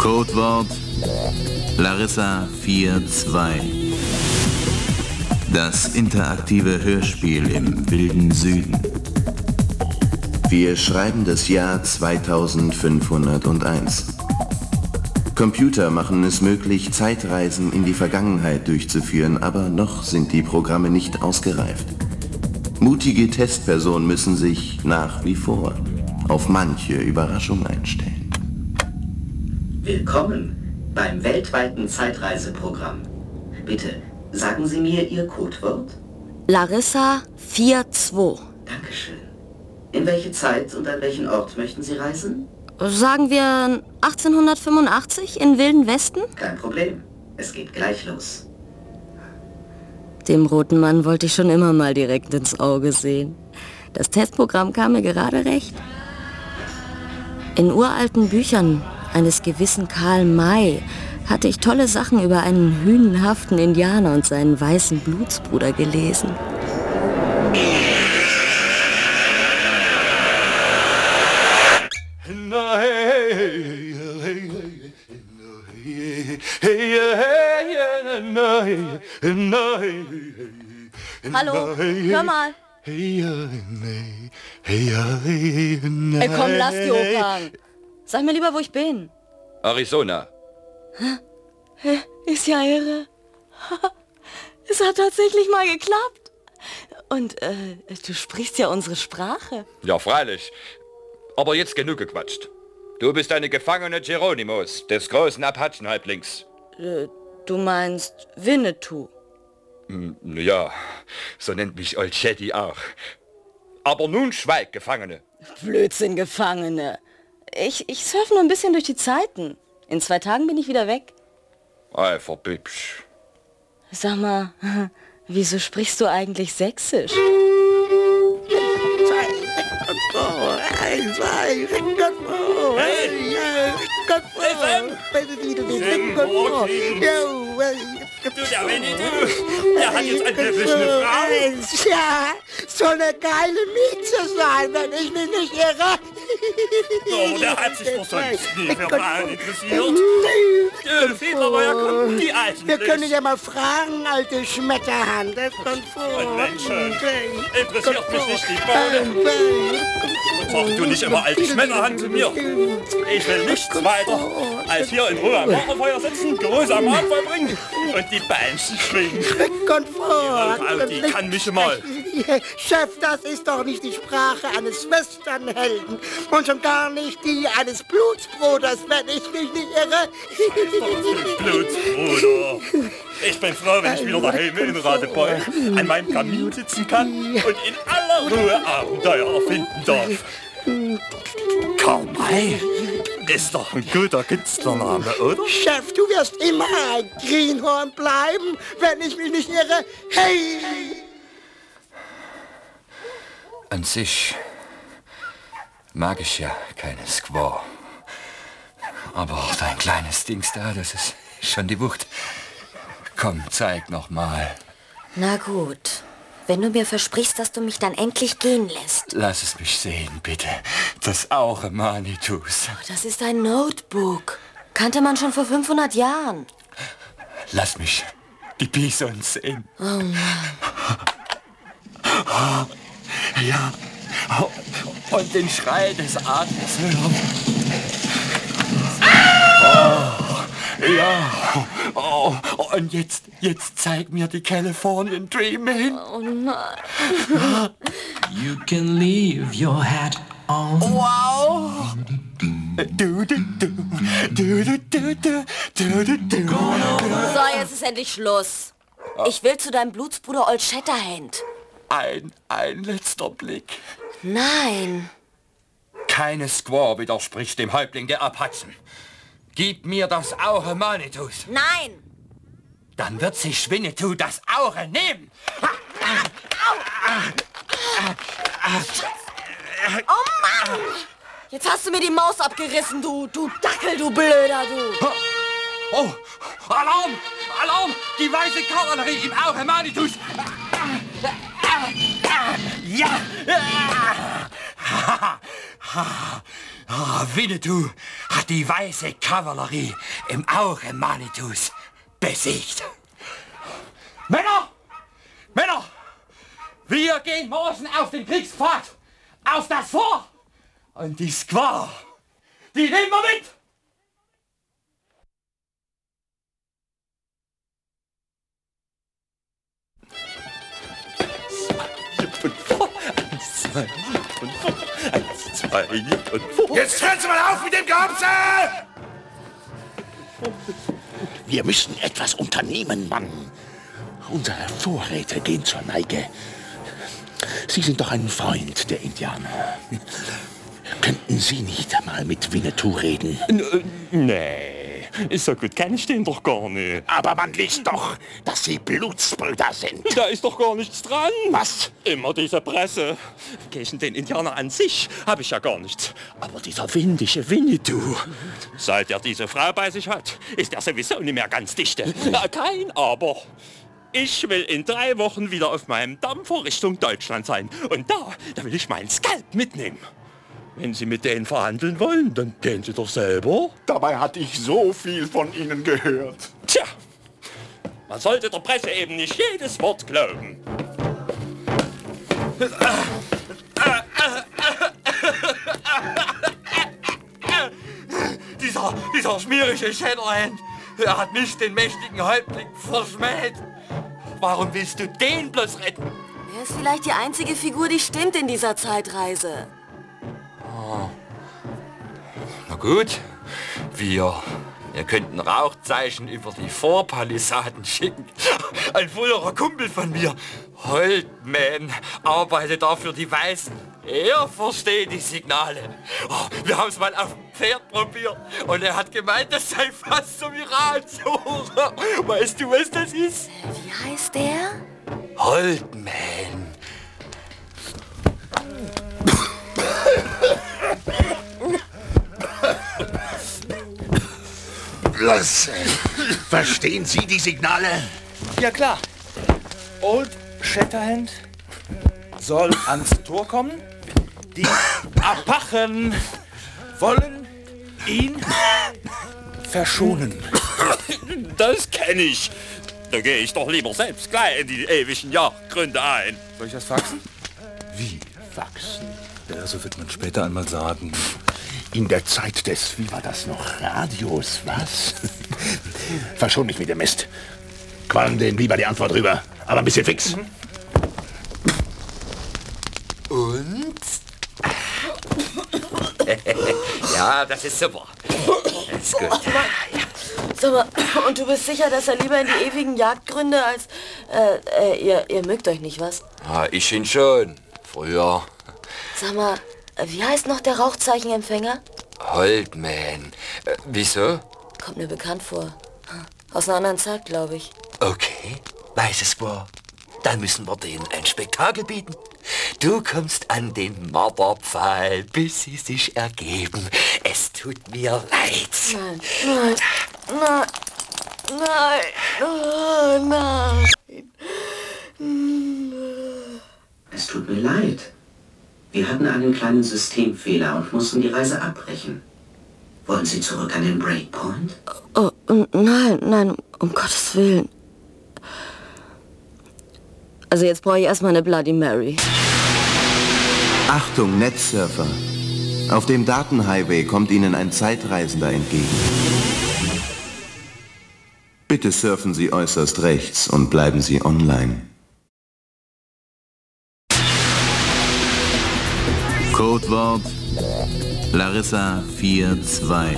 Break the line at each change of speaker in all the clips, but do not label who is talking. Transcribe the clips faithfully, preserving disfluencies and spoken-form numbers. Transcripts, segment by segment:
Codewort Larissa vier zwei. Das interaktive Hörspiel im wilden Süden. Wir schreiben das Jahr zweitausendfünfhunderteins. Computer machen es möglich, Zeitreisen in die Vergangenheit durchzuführen, aber noch sind die Programme nicht ausgereift. Mutige Testpersonen müssen sich nach wie vor auf manche Überraschung einstellen.
Willkommen beim weltweiten Zeitreiseprogramm. Bitte, sagen Sie mir Ihr Codewort?
Larissa vier zwei.
Dankeschön. In welche Zeit und an welchen Ort möchten Sie reisen?
Sagen wir achtzehnhundertfünfundachtzig in Wilden Westen?
Kein Problem. Es geht gleich los.
Dem roten Mann wollte ich schon immer mal direkt ins Auge sehen. Das Testprogramm kam mir gerade recht. In uralten Büchern eines gewissen Karl May hatte ich tolle Sachen über einen hünenhaften Indianer und seinen weißen Blutsbruder gelesen. Hallo, hör mal. Ey, komm, lass die Opern. Sag mir lieber, wo ich bin.
Arizona.
Hä? Ist ja irre. Es hat tatsächlich mal geklappt. Und äh, du sprichst ja unsere Sprache.
Ja, freilich. Aber jetzt genug gequatscht. Du bist eine Gefangene Geronimos, des großen Apachenhalblings.
Äh, du meinst Winnetou?
Hm, ja, so nennt mich Old Shetty auch. Aber nun schweig, Gefangene.
Blödsinn, Gefangene. Ich, ich surfe nur ein bisschen durch die Zeiten. In zwei Tagen bin ich wieder weg.
Ei, verbübsch.
Sag mal, wieso sprichst du eigentlich Sächsisch?
Du, der Winnetou, der hat jetzt angeblich eine Frau.
Ja, so eine geile Mieze sein, wenn ich mich nicht irre.
So, der hat sich doch sonst nie für Frauen interessiert. Der Fehler war ja kommt die alten.
Wir können ja mal fragen, alte Schmetterhand. Das kommt vor.
Und Mensch, interessiert mich nicht die Baude. Sag du nicht immer alte Schmetterhand zu mir. Ich will nichts weiter, als hier in Ruhe am Lagerfeuer sitzen, geruhsam Abfall bringen und die Beinchen schwingen.
Komfort.
Die kann mich mal.
Chef, das ist doch nicht die Sprache eines Westernhelden und schon gar nicht die eines Blutsbruders, wenn ich mich nicht irre.
Blutsbruder. Ich bin froh, wenn ich wieder daheim in Radebeul an meinem Kamin sitzen kann und in aller Ruhe Abenteuer erfinden darf. Karl May ist doch ein guter Künstlername, oder?
Chef, du wirst immer ein Greenhorn bleiben, wenn ich mich nicht irre. Hey!
An sich mag ich ja keine Squaw. Aber dein kleines Dings da, das ist schon die Wucht. Komm, zeig noch mal.
Na gut, wenn du mir versprichst, dass du mich dann endlich gehen lässt.
Lass es mich sehen, bitte. Das Auge Manitus.
Das ist ein Notebook. Kannte man schon vor fünfhundert Jahren.
Lass mich die Bisons sehen.
Oh Mann.
Oh, ja. Oh, und den Schrei des Atems hören. Oh, ja. Oh, und jetzt, jetzt zeig mir die Californian Dreaming.
Oh nein.
You can leave your hat on.
Wow. Du, du, du, du, du, du, du, du, du, du.
So, jetzt ist endlich Schluss. Ich will zu deinem Blutsbruder Old Shatterhand.
Ein, ein letzter Blick.
Nein.
Keine Squaw widerspricht dem Häuptling der Apachen. Gib mir das Auge Manitus.
Nein.
Dann wird sich Winnetou das Auge nehmen.
Oh Mann! Jetzt hast du mir die Maus abgerissen, du, du Dackel, du Blöder, du.
Oh, Alarm! Alarm! Die weiße Kavallerie im Auge Manitus. Ja! Ah, Winnetou hat die weiße Kavallerie im Auge Manitus besiegt. Männer! Männer! Wir gehen morgen auf den Kriegspfad, auf das Fort. Und die Squaw, die nehmen wir mit.
Eins, zwei und vor. Eins, zwei und vor.
Jetzt hören Sie mal auf mit dem Gehopse! Wir müssen etwas unternehmen, Mann. Unsere Vorräte gehen zur Neige. Sie sind doch ein Freund der Indianer. Könnten Sie nicht einmal mit Winnetou reden?
Nee, so gut kenne ich den doch gar nicht.
Aber man liest doch, dass Sie Blutsbrüder sind.
Da ist doch gar nichts dran.
Was?
Immer diese Presse. Gegen den Indianer an sich habe ich ja gar nichts. Aber dieser windige Winnetou, seit er diese Frau bei sich hat, ist er sowieso nicht mehr ganz dichte. Na, kein Aber. Ich will in drei Wochen wieder auf meinem Dampfer Richtung Deutschland sein. Und da, da will ich meinen Skalp mitnehmen. Wenn Sie mit denen verhandeln wollen, dann gehen Sie doch selber.
Dabei hatte ich so viel von Ihnen gehört.
Tja, man sollte der Presse eben nicht jedes Wort glauben. Dieser, dieser schmierige Shatterhand, er hat mich, den mächtigen Häuptling, verschmäht. Warum willst du den bloß retten?
Er ist vielleicht die einzige Figur, die stimmt in dieser Zeitreise.
Oh. Na gut, wir, wir könnten Rauchzeichen über die Vorpalisaden schicken. Ein früherer Kumpel von mir, Holtman, arbeitet da für die Weißen. Er versteht die Signale. Oh, wir haben es mal auf dem Pferd probiert und er hat gemeint, das sei fast so viral. Weißt du, was das ist?
Wie heißt der?
Holtman.
Was? Verstehen Sie die Signale?
Ja klar. Old Shatterhand soll ans Tor kommen. Die Apachen wollen ihn verschonen.
Das kenne ich. Da gehe ich doch lieber selbst gleich in die ewigen Jagdgründe ein.
Soll ich das faxen?
Wie wachsen?
Ja, so wird man später einmal sagen.
In der Zeit des, wie war das noch, Radios, was? Verschon mich mit dem Mist. Qualm dem lieber die Antwort rüber, aber ein bisschen fix.
Mhm. Und? Ja, das ist super. Das ist gut.
Sag mal, und du bist sicher, dass er lieber in die ewigen Jagdgründe als... Äh, äh, ihr, ihr mögt euch nicht, was?
Ah, ich ihn schon. Früher.
Sag mal, wie heißt noch der Rauchzeichenempfänger?
Holtman. Äh, wieso?
Kommt mir bekannt vor. Aus einer anderen Zeit, glaube ich.
Okay, weiße Squaw. Dann müssen wir denen ein Spektakel bieten. Du kommst an den Marderpfahl, bis sie sich ergeben. Es tut mir leid.
Nein, nein, nein, nein, nein, nein.
Es tut mir leid. Wir hatten einen kleinen Systemfehler und mussten die Reise abbrechen. Wollen Sie zurück an den Breakpoint?
Oh, nein, nein, um Gottes Willen. Also jetzt brauche ich erstmal eine Bloody Mary.
Achtung, Netzsurfer. Auf dem Datenhighway kommt Ihnen ein Zeitreisender entgegen. Bitte surfen Sie äußerst rechts und bleiben Sie online. Codewort Larissa vier zwei.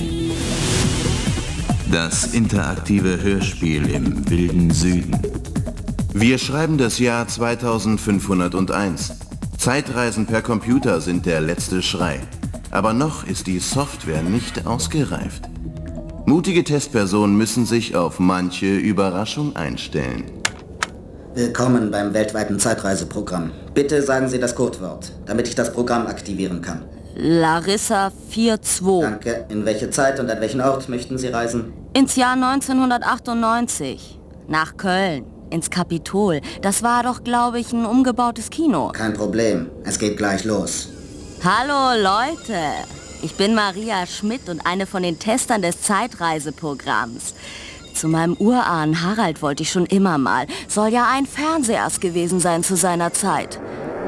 Das interaktive Hörspiel im wilden Süden. Wir schreiben das Jahr zweitausendfünfhunderteins. Zeitreisen per Computer sind der letzte Schrei. Aber noch ist die Software nicht ausgereift. Mutige Testpersonen müssen sich auf manche Überraschung einstellen.
Willkommen beim weltweiten Zeitreiseprogramm. Bitte sagen Sie das Codewort, damit ich das Programm aktivieren kann.
Larissa vier zwei.
Danke. In welche Zeit und an welchen Ort möchten Sie reisen?
Ins Jahr neunzehnhundertachtundneunzig. Nach Köln. Ins Kapitol. Das war doch, glaube ich, ein umgebautes Kino.
Kein Problem. Es geht gleich los.
Hallo, Leute. Ich bin Maria Schmidt und eine von den Testern des Zeitreiseprogramms. Zu meinem Urahn Harald wollte ich schon immer mal. Soll ja ein Fernsehass gewesen sein zu seiner Zeit.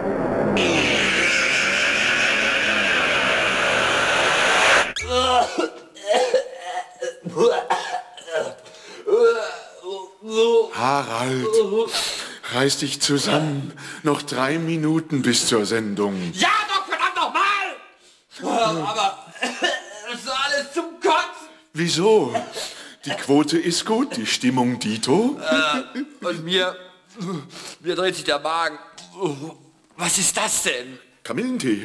Harald, reiß dich zusammen. Noch drei Minuten bis zur Sendung.
Ja, doch, verdammt noch mal! Aber das ist alles zum Kotzen.
Wieso? Die Quote ist gut, die Stimmung dito.
Äh, und mir, mir dreht sich der Magen. Was ist das denn?
Kamillentee.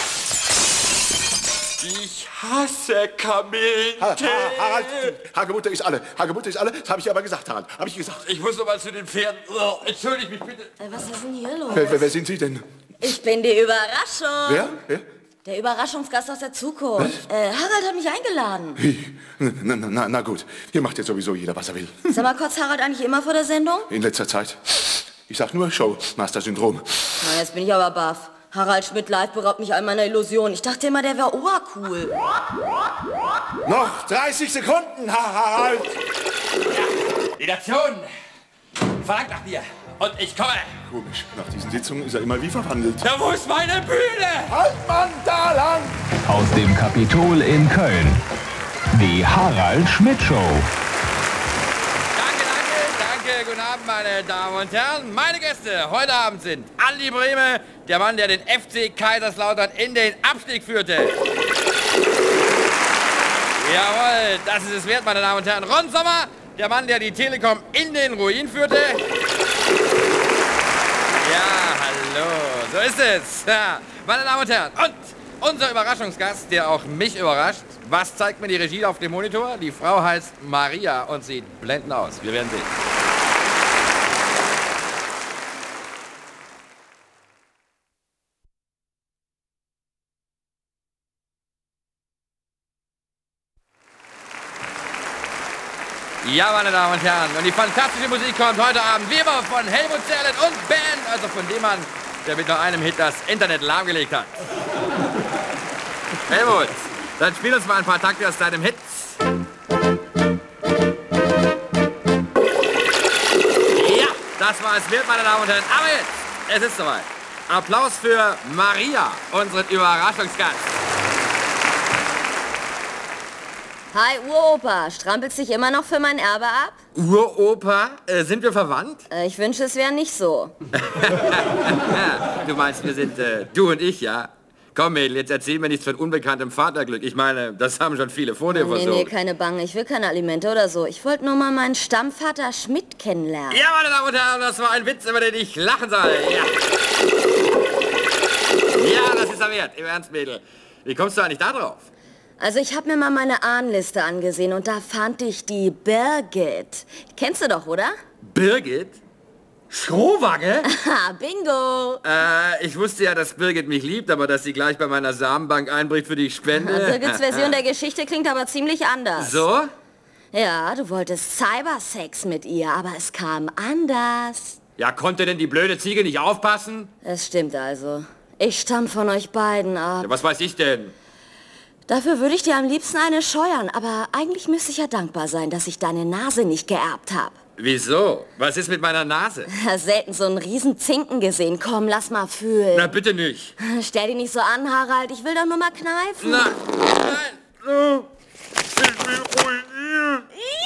Ich hasse Kamillentee.
Ha, ha, Harald, Hagebutte ist alle. Hagebutte ist alle. Das habe ich aber gesagt, Harald. Habe ich gesagt.
Ich muss noch mal zu den Pferden. Oh, entschuldigt mich bitte.
Was ist denn hier los?
Wer, wer, wer sind Sie denn?
Ich bin die Überraschung.
Wer? Wer?
Der Überraschungsgast aus der Zukunft. Äh, Harald hat mich eingeladen.
Wie? Na, na, na, na gut. Hier macht jetzt sowieso jeder, was er will.
Sag mal, kotzt Harald eigentlich immer vor der Sendung?
In letzter Zeit. Ich sag nur Showmaster-Syndrom.
Na, jetzt bin ich aber baff. Harald Schmidt live beraubt mich all meiner Illusion. Ich dachte immer, der wäre obercool.
Noch dreißig Sekunden, Harald.
Ja, Redaktion. Verlangt nach mir. Und ich komme.
Komisch. Nach diesen Sitzungen ist er immer wie verwandelt.
Da wo ist meine Bühne?
Halt man da lang!
Aus dem Kapitol in Köln. Die Harald Schmidt Show.
Danke, danke, danke. Guten Abend, meine Damen und Herren. Meine Gäste heute Abend sind Andi Brehme, der Mann, der den F C Kaiserslautern in den Abstieg führte. Jawohl, das ist es wert, meine Damen und Herren. Ron Sommer, der Mann, der die Telekom in den Ruin führte. Ja, hallo, so ist es. Ja, meine Damen und Herren, und unser Überraschungsgast, der auch mich überrascht. Was zeigt mir die Regie auf dem Monitor? Die Frau heißt Maria und sieht blendend aus. Wir werden sehen. Ja, meine Damen und Herren, und die fantastische Musik kommt heute Abend wie immer von Helmut Zerlett und Band, also von dem Mann, der mit nur einem Hit das Internet lahmgelegt hat. Helmut, dann spiel uns mal ein paar Takte aus deinem Hit. Ja, das war es wert, meine Damen und Herren. Aber jetzt, es ist soweit. Applaus für Maria, unseren Überraschungsgast.
Hi, Uropa. Strampelst dich immer noch für mein Erbe ab?
Uropa? Äh, sind wir verwandt?
Äh, ich wünsche, es wäre nicht so.
Ja, du meinst, wir sind äh, du und ich, ja? Komm, Mädel, jetzt erzähl mir nichts von unbekanntem Vaterglück. Ich meine, das haben schon viele vor dir
nee,
versucht.
Nee, keine Bange. Ich will keine Alimente oder so. Ich wollte nur mal meinen Stammvater Schmidt kennenlernen.
Ja, meine Damen und Herren, das war ein Witz, über den ich lachen soll. Ja, ja, das ist er wert. Im Ernst, Mädel. Wie kommst du eigentlich da drauf?
Also ich habe mir mal meine Ahnenliste angesehen und da fand ich die Birgit. Kennst du doch, oder?
Birgit? Schrohwagge?
Haha, bingo!
Äh, ich wusste ja, dass Birgit mich liebt, aber dass sie gleich bei meiner Samenbank einbricht für die Spende.
Birgits Version der Geschichte klingt aber ziemlich anders.
So?
Ja, du wolltest Cybersex mit ihr, aber es kam anders.
Ja, konnte denn die blöde Ziege nicht aufpassen?
Es stimmt also. Ich stamm von euch beiden ab.
Ja, was weiß ich denn?
Dafür würde ich dir am liebsten eine scheuern, aber eigentlich müsste ich ja dankbar sein, dass ich deine Nase nicht geerbt habe.
Wieso? Was ist mit meiner Nase?
Selten so einen riesen Zinken gesehen. Komm, lass mal fühlen.
Na, bitte nicht.
Stell dich nicht so an, Harald. Ich will doch nur mal kneifen.
Na, nein. Ich will ruinieren.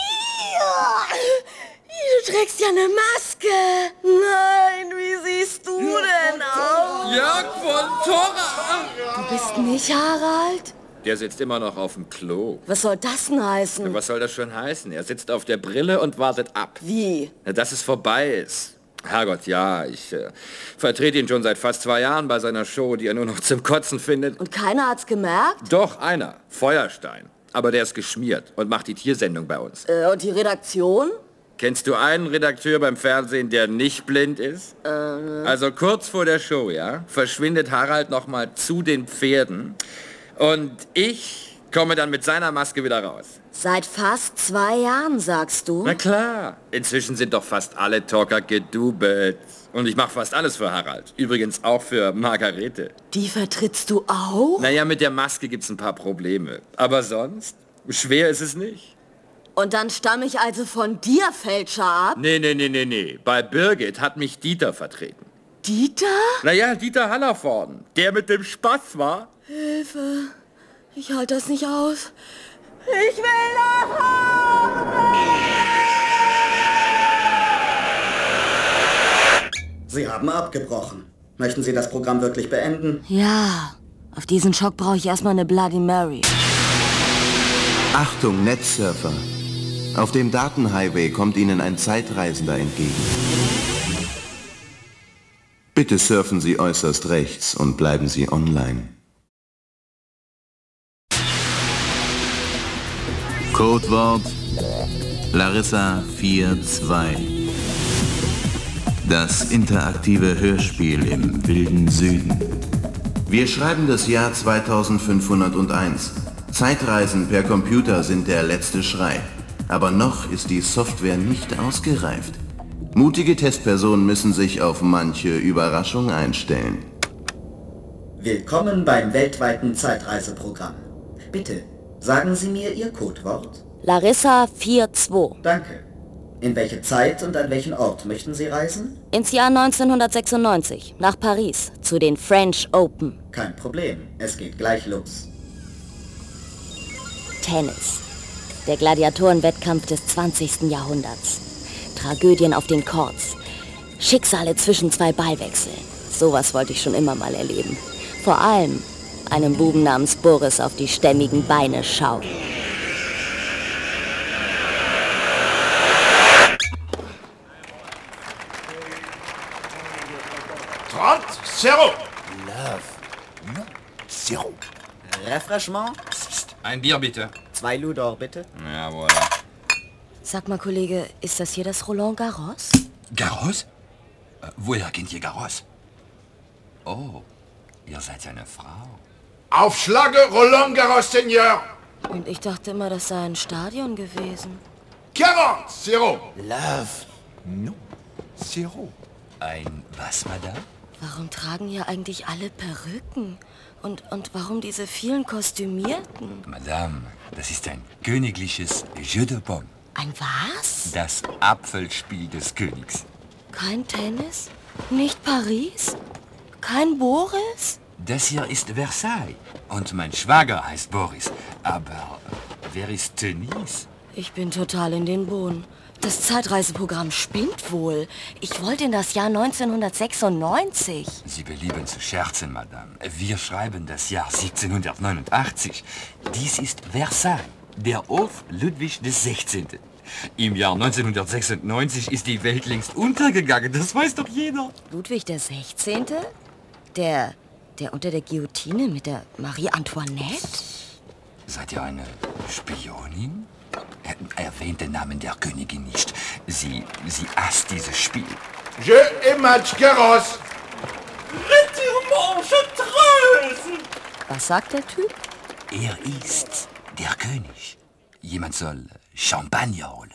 Du trägst ja eine Maske. Nein, wie siehst du denn aus?
Jörg von Torra.
Du bist nicht Harald?
Der sitzt immer noch auf dem Klo.
Was soll das denn heißen?
Was soll das schon heißen? Er sitzt auf der Brille und wartet ab.
Wie?
Dass es vorbei ist. Herrgott, ja, ich äh, vertrete ihn schon seit fast zwei Jahren bei seiner Show, die er nur noch zum Kotzen findet.
Und keiner hat's gemerkt?
Doch, einer. Feuerstein. Aber der ist geschmiert und macht die Tiersendung bei uns.
Äh, und die Redaktion?
Kennst du einen Redakteur beim Fernsehen, der nicht blind ist?
Äh, ne.
Also kurz vor der Show, ja, verschwindet Harald noch mal zu den Pferden. Und ich komme dann mit seiner Maske wieder raus.
Seit fast zwei Jahren, sagst du?
Na klar. Inzwischen sind doch fast alle Talker gedubelt. Und ich mache fast alles für Harald. Übrigens auch für Margarete.
Die vertrittst du auch?
Naja, mit der Maske gibt's ein paar Probleme. Aber sonst, schwer ist es nicht.
Und dann stamme ich also von dir, Fälscher, ab?
Nee, nee, nee, nee, nee. Bei Birgit hat mich Dieter vertreten.
Dieter?
Naja, Dieter Hallervorden. Der mit dem Spaß war.
Hilfe. Ich halte das nicht aus. Ich will nach Hause!
Sie haben abgebrochen. Möchten Sie das Programm wirklich beenden?
Ja. Auf diesen Schock brauche ich erstmal eine Bloody Mary.
Achtung, Netzsurfer! Auf dem Datenhighway kommt Ihnen ein Zeitreisender entgegen. Bitte surfen Sie äußerst rechts und bleiben Sie online. Codewort Larissa vier zwei. Das interaktive Hörspiel im wilden Süden. Wir schreiben das Jahr zweitausendfünfhunderteins. Zeitreisen per Computer sind der letzte Schrei. Aber noch ist die Software nicht ausgereift. Mutige Testpersonen müssen sich auf manche Überraschung einstellen.
Willkommen beim weltweiten Zeitreiseprogramm. Bitte, sagen Sie mir Ihr Codewort.
Larissa vier zwei.
Danke. In welche Zeit und an welchen Ort möchten Sie reisen?
Ins Jahr neunzehnhundertsechsundneunzig, nach Paris, zu den French Open.
Kein Problem, es geht gleich los.
Tennis. Der Gladiatorenwettkampf des zwanzigsten Jahrhunderts. Tragödien auf den Courts. Schicksale zwischen zwei Ballwechseln. Sowas wollte ich schon immer mal erleben. Vor allem einem Buben namens Boris auf die stämmigen Beine schauen.
trente, zéro.
Love. No. Zero.
Refreshment?
Ein Bier bitte.
Zwei Ludor, bitte.
Jawohl.
Sag mal, Kollege, ist das hier das Roland Garros?
Garros? Äh, woher kennt ihr Garros? Oh, ihr seid ja eine Frau.
Auf Schlage Roland Garros, Seigneur.
Und ich dachte immer, das sei ein Stadion gewesen.
quarante, zéro.
Love. No. Zero.
Ein was, Madame?
Warum tragen hier eigentlich alle Perücken? Und, und warum diese vielen Kostümierten?
Madame, das ist ein königliches Jeu de Paume.
Ein was?
Das Apfelspiel des Königs.
Kein Tennis? Nicht Paris? Kein Boris?
Das hier ist Versailles. Und mein Schwager heißt Boris. Aber wer ist Denise?
Ich bin total in den Boden. Das Zeitreiseprogramm spinnt wohl. Ich wollte in das Jahr neunzehnhundertsechsundneunzig.
Sie belieben zu scherzen, Madame. Wir schreiben das Jahr siebzehnhundertneunundachtzig. Dies ist Versailles, der Hof Ludwig des Sechzehnten. Im Jahr neunzehnhundertsechsundneunzig ist die Welt längst untergegangen. Das weiß doch jeder.
Ludwig der Sechzehnte? Der, der unter der Guillotine mit der Marie Antoinette?
Seid ihr eine Spionin? Erwähnt den Namen der Königin nicht. Sie, sie hasst dieses Spiel.
Je et match Garros.
Was sagt der Typ?
Er ist der König. Jemand soll Champagner holen.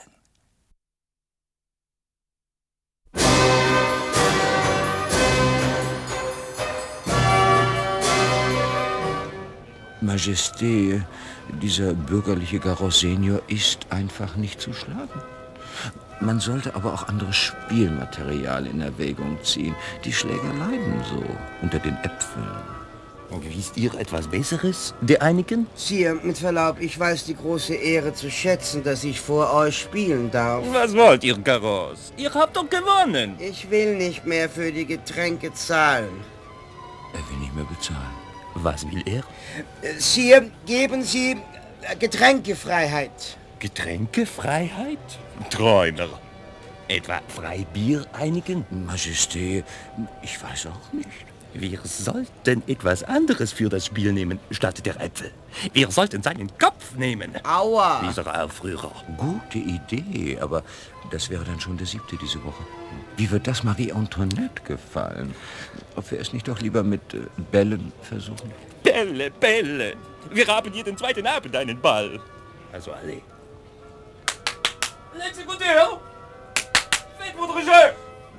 Majesté, dieser bürgerliche Garros Senior ist einfach nicht zu schlagen. Man sollte aber auch anderes Spielmaterial in Erwägung ziehen. Die Schläger leiden so unter den Äpfeln.
Wisst ihr etwas Besseres, der einigen?
Sire, mit Verlaub, ich weiß die große Ehre zu schätzen, dass ich vor euch spielen darf.
Was wollt ihr, Garros? Ihr habt doch gewonnen.
Ich will nicht mehr für die Getränke zahlen.
Er will nicht mehr bezahlen.
Was will er?
Sire, geben Sie Getränkefreiheit.
Getränkefreiheit? Träumer. Etwa Freibier einigen?
Majesté, ich weiß auch nicht.
Wir sollten etwas anderes für das Spiel nehmen, statt der Äpfel. Wir sollten seinen Kopf nehmen.
Aua!
Dieser Aufrührer.
Gute Idee, aber das wäre dann schon der siebte diese Woche. Wie wird das Marie Antoinette gefallen? Ob wir es nicht doch lieber mit äh, Bällen versuchen?
Bälle, Bälle. Wir haben jeden zweiten Abend einen Ball.
Also alle.
L'exécuteur! Faites votre jeu!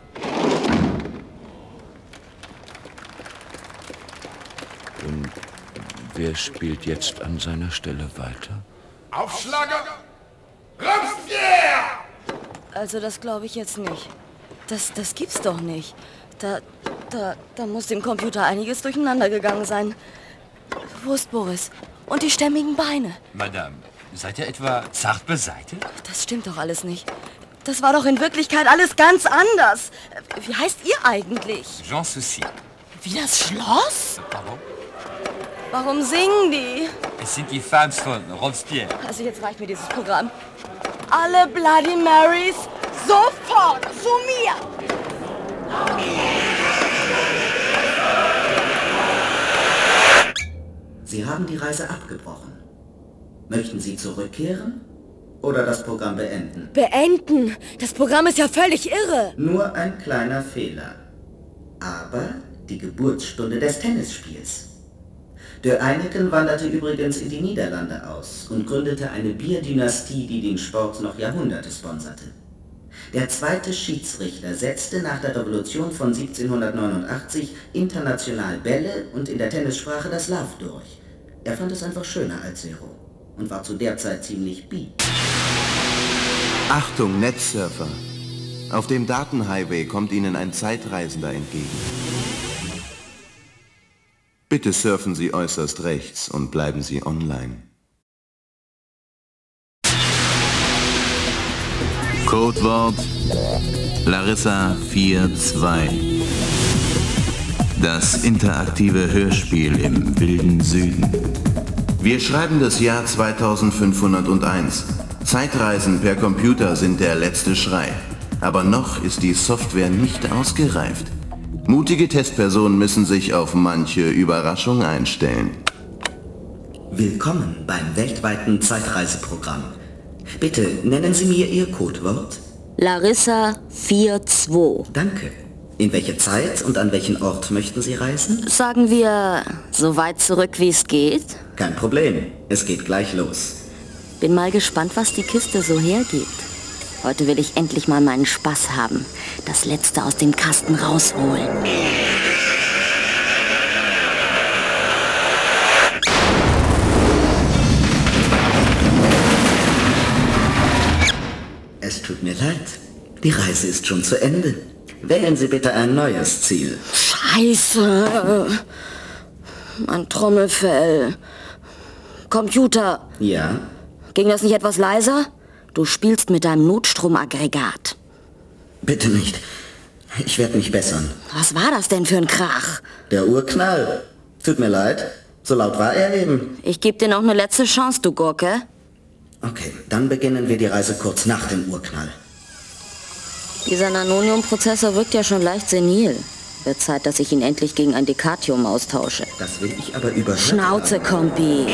Und wer spielt jetzt an seiner Stelle weiter?
Aufschlager! Robespierre!
Also das glaube ich jetzt nicht. Das, das gibt's doch nicht. Da, da, da muss dem Computer einiges durcheinander gegangen sein. Wo ist Boris? Und die stämmigen Beine?
Madame, seid ihr etwa zart beseitigt?
Das stimmt doch alles nicht. Das war doch in Wirklichkeit alles ganz anders. Wie heißt ihr eigentlich?
Jean Souci.
Wie das Schloss?
Warum?
Warum singen die?
Es sind die Fans von Robespierre.
Also jetzt reicht mir dieses Programm. Alle Bloody Marys sofort zu mir!
Sie haben die Reise abgebrochen. Möchten Sie zurückkehren oder das Programm beenden?
Beenden? Das Programm ist ja völlig irre.
Nur ein kleiner Fehler. Aber die Geburtsstunde des Tennisspiels. De Eineken wanderte übrigens in die Niederlande aus und gründete eine Bierdynastie, die den Sport noch Jahrhunderte sponserte. Der zweite Schiedsrichter setzte nach der Revolution von siebzehnhundertneunundachtzig international Bälle und in der Tennissprache das Love durch. Er fand es einfach schöner als Zero und war zu der Zeit ziemlich bi.
Achtung, Netzsurfer! Auf dem Datenhighway kommt Ihnen ein Zeitreisender entgegen. Bitte surfen Sie äußerst rechts und bleiben Sie online. Codewort Larissa vier zwei. Das interaktive Hörspiel im wilden Süden. Wir schreiben das Jahr zweitausendfünfhunderteins. Zeitreisen per Computer sind der letzte Schrei. Aber noch ist die Software nicht ausgereift. Mutige Testpersonen müssen sich auf manche Überraschung einstellen.
Willkommen beim weltweiten Zeitreiseprogramm. Bitte nennen Sie mir Ihr Codewort.
Larissa vier zwei.
Danke. In welche Zeit und an welchen Ort möchten Sie reisen?
Sagen wir, so weit zurück wie es geht?
Kein Problem. Es geht gleich los.
Bin mal gespannt, was die Kiste so hergibt. Heute will ich endlich mal meinen Spaß haben. Das Letzte aus dem Kasten rausholen.
Es tut mir leid. Die Reise ist schon zu Ende. Wählen Sie bitte ein neues Ziel.
Scheiße. Mein Trommelfell. Computer.
Ja?
Ging das nicht etwas leiser? Du spielst mit deinem Notstromaggregat.
Bitte nicht. Ich werde mich bessern.
Was war das denn für ein Krach?
Der Urknall. Tut mir leid. So laut war er eben.
Ich gebe dir noch eine letzte Chance, du Gurke.
Okay, dann beginnen wir die Reise kurz nach dem Urknall.
Dieser Nanonium-Prozessor wirkt ja schon leicht senil. Wird Zeit, dass ich ihn endlich gegen ein Dekatium austausche.
Das will ich aber überhören.
Schnauze, Kompi.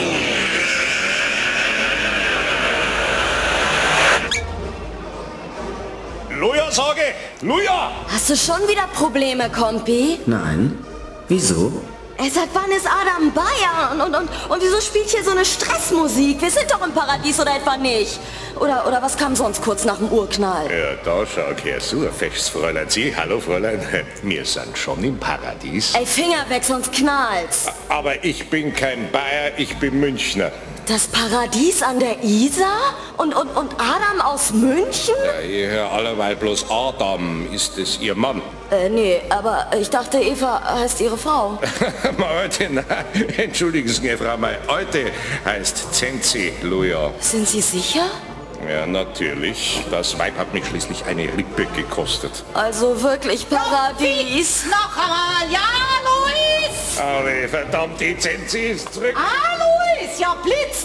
Luja, sage! Luja!
Hast du schon wieder Probleme, Kompi?
Nein. Wieso?
Ey, seit wann ist Adam Bayer? Und, und, und, und wieso spielt hier so eine Stressmusik? Wir sind doch im Paradies oder etwa nicht? Oder, oder was kam sonst kurz nach dem Urknall?
Ja, da schau ich her, so ein festes Fräulein. Sie, hallo Fräulein, wir sind schon im Paradies.
Ey, Finger weg, sonst knallt's.
Aber ich bin kein Bayer, ich bin Münchner.
Das Paradies an der Isar? Und, und, und Adam aus München?
Ja, ich höre alleweil bloß Adam. Ist es Ihr Mann?
Äh, nee, aber ich dachte, Eva heißt Ihre Frau.
Meine Alte, nein, entschuldigen Sie, Frau, meine Alte heißt Zenzi, Luja.
Sind Sie sicher?
Ja, natürlich. Das Weib hat mich schließlich eine Rippe gekostet.
Also wirklich Paradies.
Noch einmal, ja, Luis!
Aber verdammt, die Zenzi ist zurück.
Ah, Luis, ja, Blitz,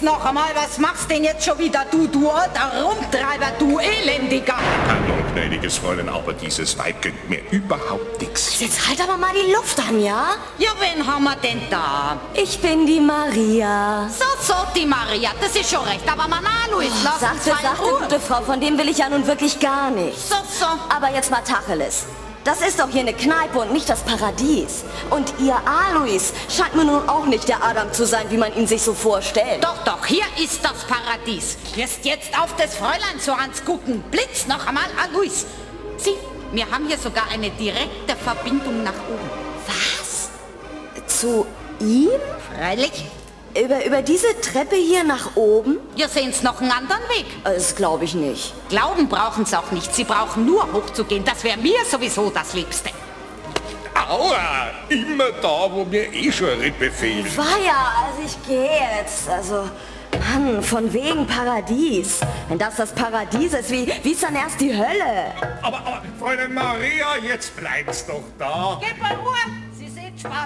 noch einmal, was machst denn jetzt schon wieder, du, du alter Rumtreiber, du Elendiger?
Pardon, gnädiges Fräulein, aber dieses Weib gönnt mir überhaupt nichts.
Jetzt halt aber mal die Luft an, ja?
Ja, wen haben wir denn da?
Ich bin die Maria.
So, so, die Maria, das ist schon recht, aber Mama, Luis,
Oh,
lass uns
sagte,
mal in
sagte,
Ruhe.
gute Frau, von dem will ich ja nun wirklich gar nicht.
So, so.
Aber jetzt mal Tacheles. Das ist doch hier eine Kneipe und nicht das Paradies. Und ihr Alois scheint mir nun auch nicht der Adam zu sein, wie man ihn sich so vorstellt.
Doch, doch, hier ist das Paradies. Jetzt, jetzt auf das Fräulein so ans Gucken. Blitz noch einmal, Alois. Sieh, wir haben hier sogar eine direkte Verbindung nach oben.
Was? Zu ihm?
Freilich.
Über, über diese Treppe hier nach oben?
Ja, sehen's noch einen anderen Weg.
Das glaube ich nicht.
Glauben brauchen sie auch nicht. Sie brauchen nur hochzugehen. Das wäre mir sowieso das Liebste.
Aua, immer da, wo mir eh schon Rippe fehlt.
Weia, also ich gehe jetzt. Also, Mann, von wegen Paradies. Wenn das das Paradies ist, wie, wie ist dann erst die Hölle?
Aber, aber, Fräulein Maria, jetzt bleib's doch da.
Geht mal Ruhe. Sie seht schwarz.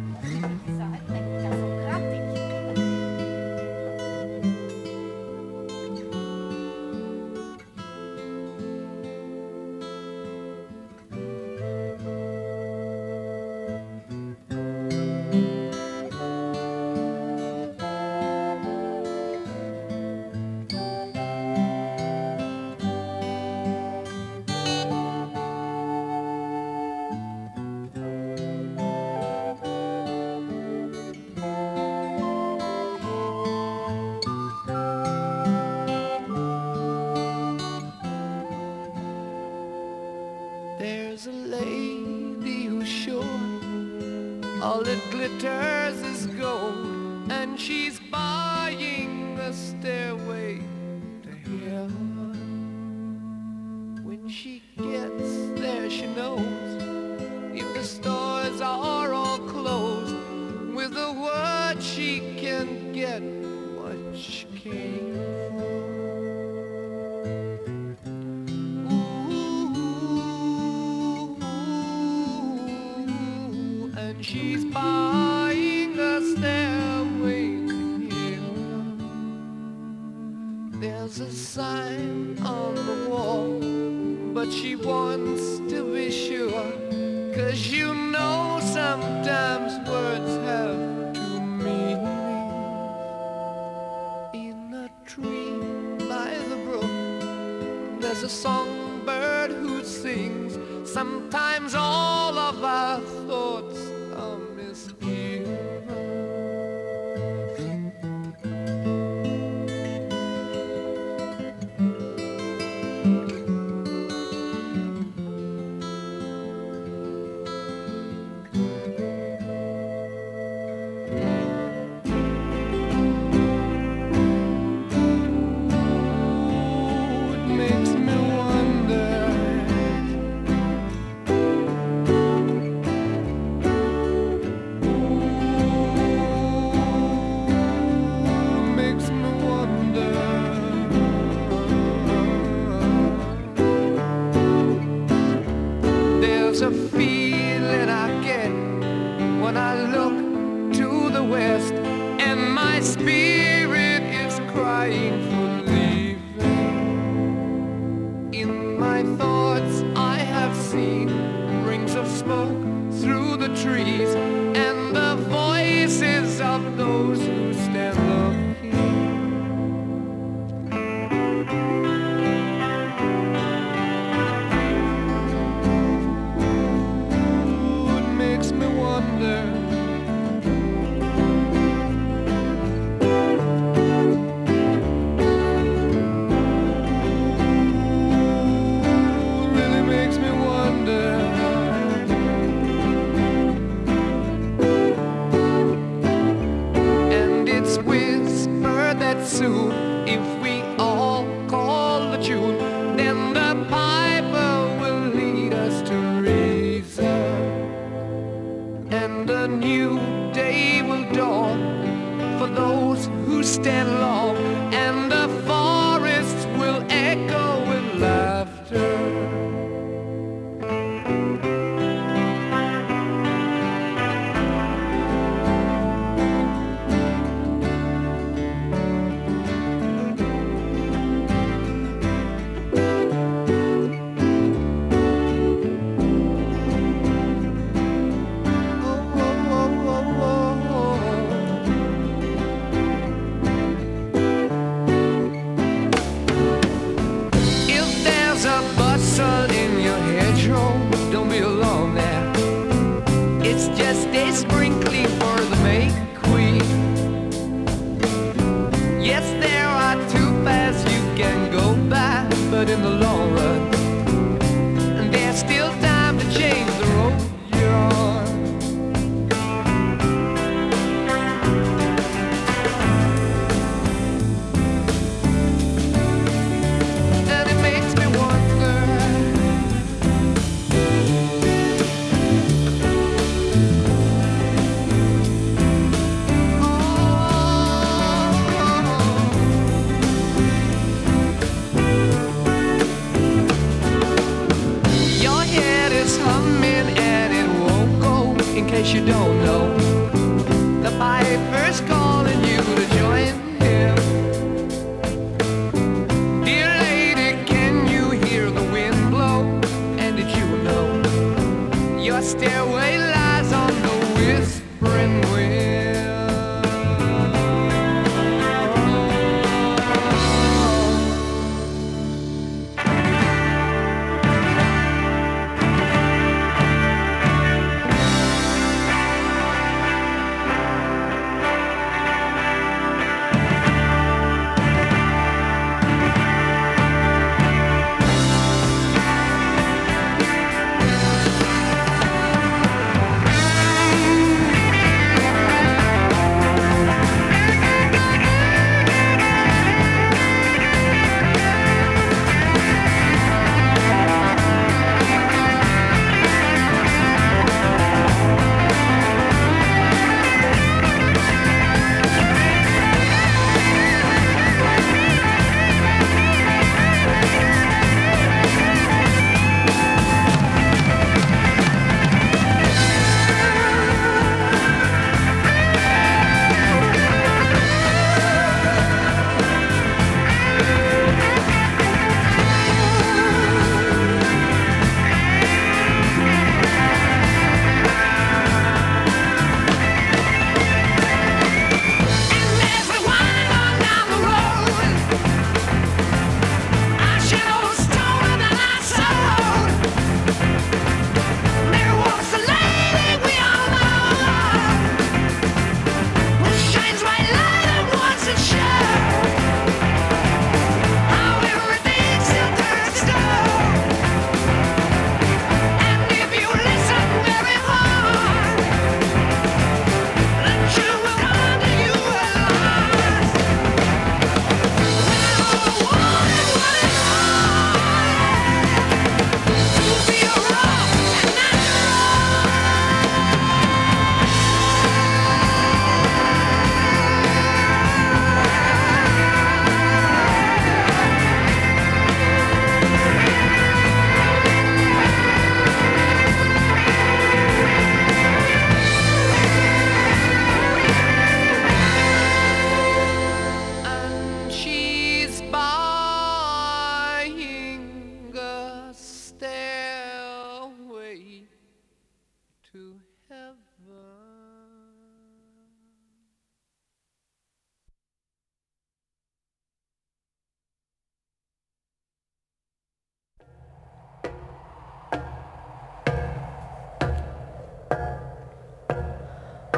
There's a lady who's sure all that glitters is gold, and she's buying a stairway to heaven. When she gets there, she knows if the stores are all closed, with a word she can get what she came for. She's buying a stairway to heaven. There's a sign on the wall, but she wants to be sure, 'cause you know sometimes words have two meanings. In a tree by the brook, there's a songbird who sings. Sometimes all of our thoughts are misgiven. It makes me wonder. There's a feeling I get when I look to the west, and my spirit is crying for leaving. In my thoughts I have seen rings of smoke through the trees, and the voices of those who stand up here. Soon, if we all call the tune, then the piper will lead us to reason, and a new day will dawn for those who stand long, and the forests will echo with laughter.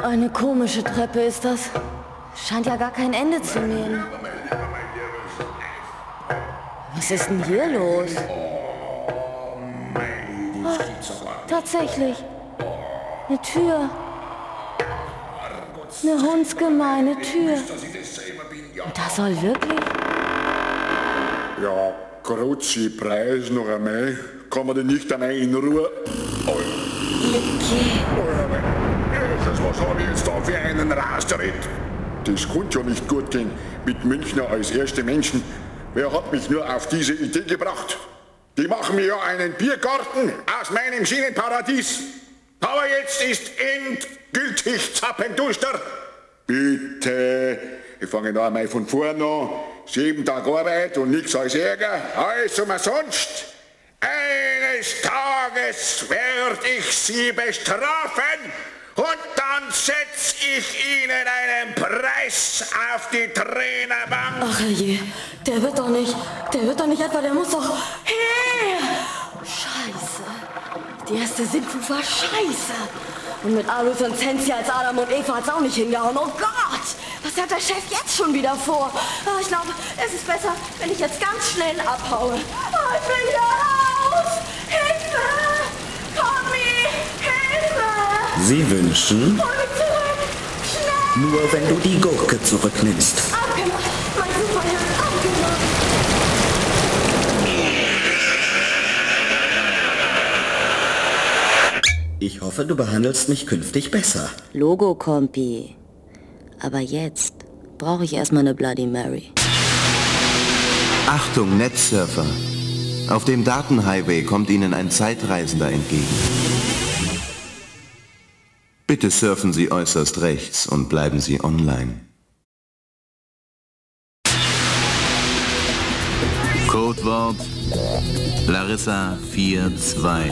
Eine komische Treppe ist das. Scheint ja gar kein Ende zu nehmen. Was ist denn hier los? Oh, tatsächlich. Eine Tür. Eine hundsgemeine Tür. Und das soll wirklich...
Ja, Grüezi, Preis noch einmal. Kann man denn nicht einmal in Ruhe... Oh. Was habe ich jetzt da für einen Rasterritt? Das konnte ja nicht gut gehen mit Münchner als erste Menschen. Wer hat mich nur auf diese Idee gebracht? Die machen mir ja einen Biergarten aus meinem Schienenparadies. Aber jetzt ist endgültig zappenduster. Bitte, ich fange noch einmal von vorne an. Sieben Tage Arbeit und nichts als Ärger. Alles umsonst. Eines Tages werde ich Sie bestrafen und dann setz ich Ihnen einen Preis auf die Trainerbank.
Ach je, der wird doch nicht, der wird doch nicht etwa, der muss doch... Hey! Scheiße. Die erste Sintflut war scheiße. Und mit Alus und Zenzi als Adam und Eva hat's auch nicht hingehauen. Oh Gott! Was hat der Chef jetzt schon wieder vor? Oh, ich glaube, es ist besser, wenn ich jetzt ganz schnell abhaue. Oh, ich will hier raus! Hilfe! Tommy! Hilfe!
Sie wünschen?
Hol mich zurück! Schnell!
Nur wenn du die Gurke zurücknimmst.
Abgemacht! Mein Superheld! Abgemacht!
Ich hoffe, du behandelst mich künftig besser.
Logo, Kompi. Aber jetzt brauche ich erstmal eine Bloody Mary.
Achtung, Netzsurfer! Auf dem Datenhighway kommt Ihnen ein Zeitreisender entgegen. Bitte surfen Sie äußerst rechts und bleiben Sie online. Codewort Larissa vier zwei.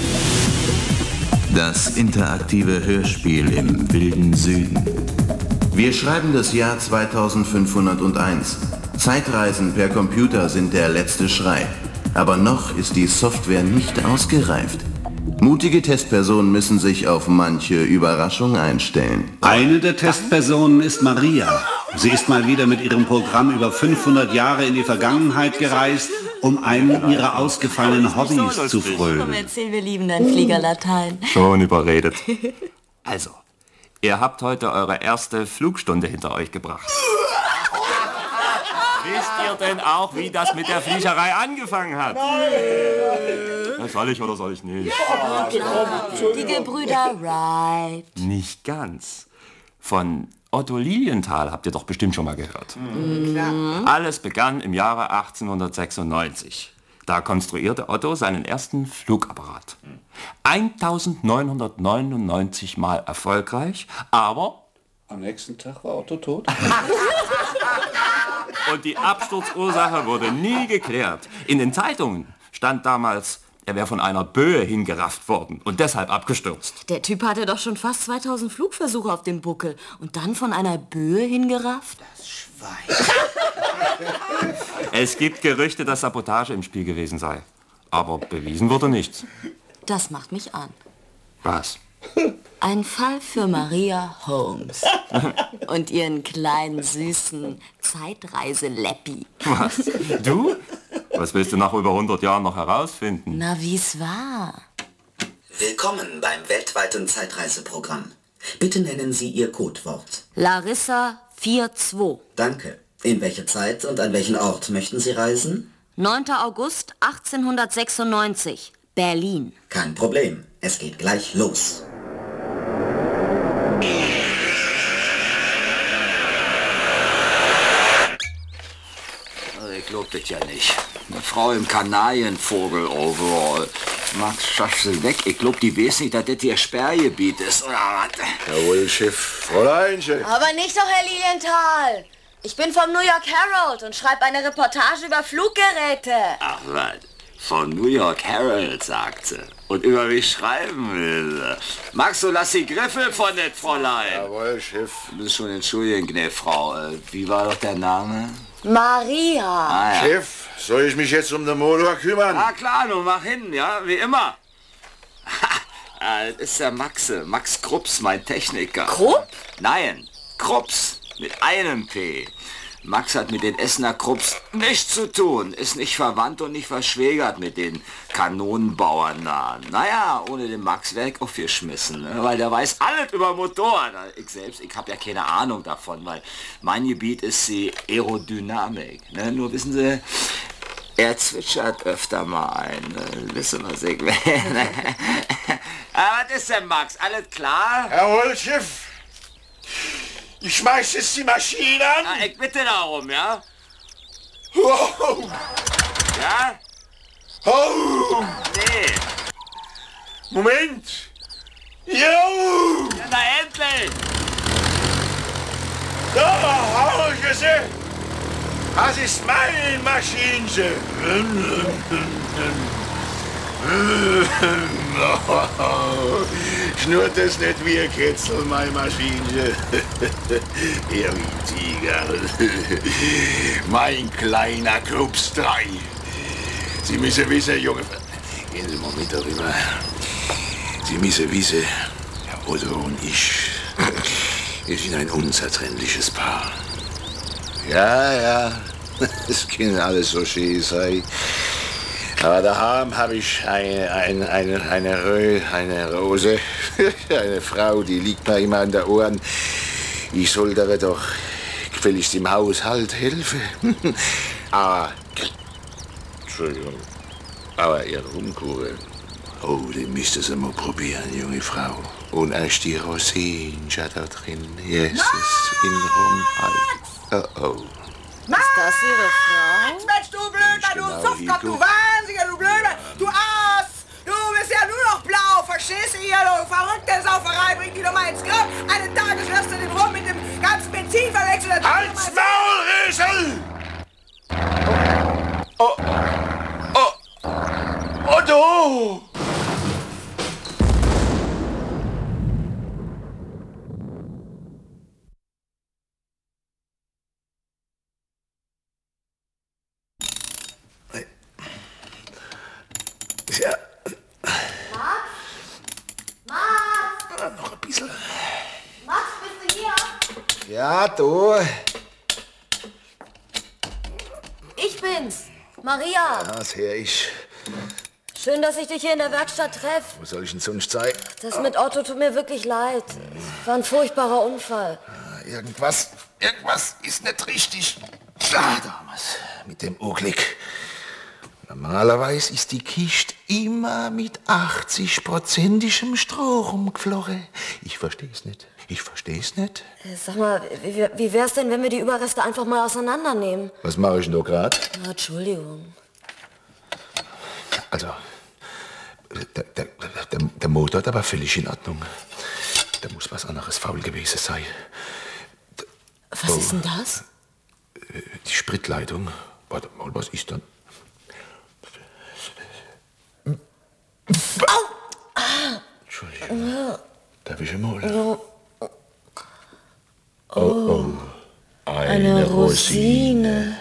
Das interaktive Hörspiel im wilden Süden. Wir schreiben das Jahr zweitausendfünfhunderteins. Zeitreisen per Computer sind der letzte Schrei. Aber noch ist die Software nicht ausgereift. Mutige Testpersonen müssen sich auf manche Überraschung einstellen.
Eine der Testpersonen ist Maria. Sie ist mal wieder mit ihrem Programm über fünfhundert Jahre in die Vergangenheit gereist, um einen ihrer ausgefallenen Hobbys zu
Komm,
frönen.
erzähl, wir lieben dein Fliegerlatein.
Schon überredet. Also, ihr habt heute eure erste Flugstunde hinter euch gebracht. Wisst ihr denn auch, wie das mit der Fliegerei angefangen hat? Nein. Soll ich oder soll ich nicht?
Ja, klar. Die Gebrüder Wright.
Nicht ganz. Von Otto Lilienthal habt ihr doch bestimmt schon mal gehört.
Mhm.
Alles begann im Jahre achtzehnhundertsechsundneunzig. Da konstruierte Otto seinen ersten Flugapparat. eintausendneunhundertneunundneunzig Mal erfolgreich, aber...
Am nächsten Tag war Otto tot.
Und die Absturzursache wurde nie geklärt. In den Zeitungen stand damals, er wäre von einer Böe hingerafft worden und deshalb abgestürzt.
Der Typ hatte doch schon fast zweitausend Flugversuche auf dem Buckel und dann von einer Böe hingerafft?
Das Schwein.
Es gibt Gerüchte, dass Sabotage im Spiel gewesen sei. Aber bewiesen wurde nichts.
Das macht mich an.
Was?
Ein Fall für Maria Holmes und ihren kleinen, süßen Zeitreise-Leppi.
Was? Du? Was willst du nach über hundert Jahren noch herausfinden?
Na, wie's war?
Willkommen beim weltweiten Zeitreiseprogramm. Bitte nennen Sie Ihr Codewort.
Larissa vier zwei.
Danke. In welche Zeit und an welchen Ort möchten Sie reisen?
neunter August achtzehnhundertsechsundneunzig, Berlin.
Kein Problem. Es geht gleich los.
Ich glaub das ja nicht. Eine Frau im Kanarienvogel-Overall. Max, schaff sie weg. Ich glaub, die weiß nicht, dass das ihr Sperrgebiet ist, oder was?
Jawohl, Chef. Fräulein, Chef.
Aber nicht doch, Herr Lilienthal. Ich bin vom New York Herald und schreibe eine Reportage über Fluggeräte.
Ach was, von New York Herald, sagt sie. Und über mich schreiben will sie. Max, du lass die Griffel von das Fräulein.
Jawohl, Chef.
Du bist schon entschuldigen, Gnäfrau. Äh, Wie war doch der Name?
Maria.
Ah, ja.
Chef, soll ich mich jetzt um den Motor kümmern?
Ah klar, nun mach hin, ja, wie immer. Ah, das ist der Maxe, Max Krupps, mein Techniker.
Krupp?
Nein, Krupps, mit einem P. Max hat mit den Essener Krupps nichts zu tun, ist nicht verwandt und nicht verschwägert mit den Kanonenbauern da. Naja, ohne den Max wäre ich aufgeschmissen, ne? Weil der weiß alles über Motoren. Ich selbst, ich habe ja keine Ahnung davon, weil mein Gebiet ist die Aerodynamik. Ne? Nur wissen Sie, er zwitschert öfter mal ein. Ne? Wissen was ich meine. Aber was ist denn, Max? Alles klar?
Jawohl, Chef. Ich schmeiß jetzt die Maschine an.
Ah, ich bitte darum, ja?
Wow.
Ja?
Oh.
Nee.
Moment. Jo.
Ja, na endlich.
Da, horchen Sie. Das ist meine Maschine. Schnurrt es nicht wie ein Ketzel, meine Maschine. Ja, wie ein Tiger. Mein kleiner Krups drei. Sie müssen wissen, Junge... Gehen Sie mal mit darüber. Sie müssen wissen, Herr Otto und ich, wir sind ein unzertrennliches Paar. Ja, ja, das kann alles so schön sein. Aber daheim habe ich eine, eine, eine, eine, Rö, eine Rose, eine Frau, die liegt mir immer an der Ohren. Ich soll da doch gefälligst im Haushalt helfen. Aber, Entschuldigung, aber Ihr Rumkuchen, oh, den müsst ihr mal probieren, junge Frau. Und erst die Rosinen da drin, Jesus, in Rumhalt. Oh, oh.
Ist das Ihre Frau?
Mensch, du Blöder, du Suffkopf, du Wahnsinniger, du Blöder, du Aas! Du bist ja nur noch blau, verstehst du hier, du verrückte Sauferei, bring die doch mal ins Grab. Eine Tages lässt du den rum mit dem ganzen Benzin verwechseln.
Halt's Maul, Riesel! Oh, oh, oh, du! Ja.
Max? Max?
Noch ein bisschen.
Max, bist du hier?
Ja, du.
Ich bin's, Maria.
Das her ich.
Schön, dass ich dich hier in der Werkstatt treffe.
Wo soll ich denn sonst sein?
Das mit Otto tut mir wirklich leid. Es war ein furchtbarer Unfall.
Irgendwas, irgendwas ist nicht richtig. Ah, damals, mit dem Unglück. Normalerweise ist die Kiste immer mit achtzig-prozentigem Stroh geflogen. Ich versteh's nicht. Ich versteh's nicht.
Äh, Sag mal, wie, wie wär's denn, wenn wir die Überreste einfach mal auseinandernehmen?
Was mache ich denn da gerade?
Na, Entschuldigung.
Also, der, der, der, der Motor ist aber völlig in Ordnung. Da muss was anderes faul gewesen sein.
Was oh, ist denn das?
Die Spritleitung. Warte mal, was ist denn?
Au! Ah.
Entschuldigung.
Ja.
Darf ich mal?
Ja.
Oh, oh. Eine,
Eine
Rosine.
Rosine.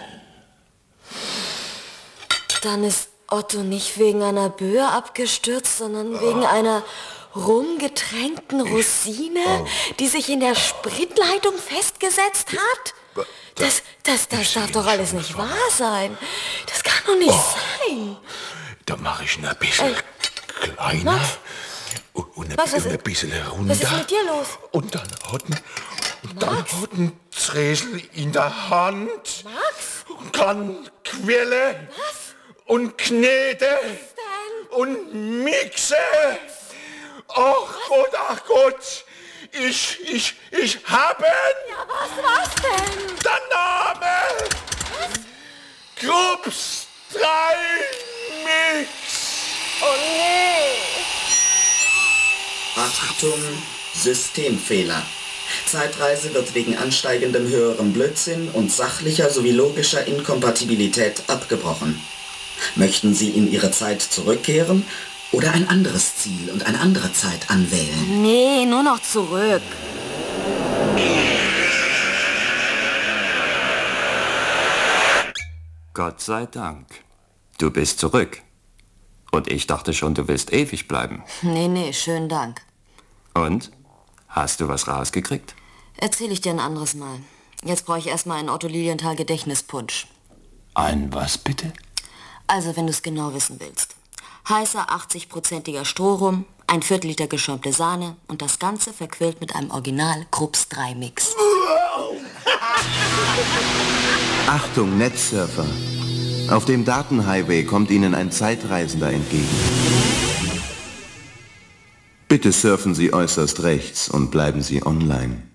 Dann ist Otto nicht wegen einer Böe abgestürzt, sondern wegen einer rumgetränkten Rosine,
oh.
die sich in der Spritleitung festgesetzt hat? Das, das, das darf doch alles nicht wahr sein. Das kann doch nicht
oh.
sein.
Da mache ich ihn ein bisschen äh, kleiner und, und, ein,
was, was,
und ein bisschen runder.
Was ist mit dir los?
Und dann hat ein, und dann hat ein Tresel in der Hand.
Max?
Und kann quelle.
Was?
Und knete.
Was denn?
Und mixe. Ach Gott, ach Gott. Ich, ich, ich habe
Ja, was, was denn?
der Name.
Was?
Krupps drei Mix.
Oh nee.
Achtung, Systemfehler. Zeitreise wird wegen ansteigendem höherem Blödsinn und sachlicher sowie logischer Inkompatibilität abgebrochen. Möchten Sie in Ihre Zeit zurückkehren oder ein anderes Ziel und eine andere Zeit anwählen?
Nee, nur noch zurück.
Gott sei Dank. Du bist zurück. Und ich dachte schon, du willst ewig bleiben.
Nee, nee, schönen Dank.
Und? Hast du was rausgekriegt?
Erzähle ich dir ein anderes Mal. Jetzt brauche ich erstmal einen Otto Lilienthal Gedächtnispunsch.
Ein was bitte?
Also, wenn du es genau wissen willst. Heißer achtzig-prozentiger Strohrum, ein Viertel Liter geschäumte Sahne und das Ganze verquillt mit einem Original Krups drei Mix.
Achtung, Netzsurfer! Auf dem Datenhighway kommt Ihnen ein Zeitreisender entgegen. Bitte surfen Sie äußerst rechts und bleiben Sie online.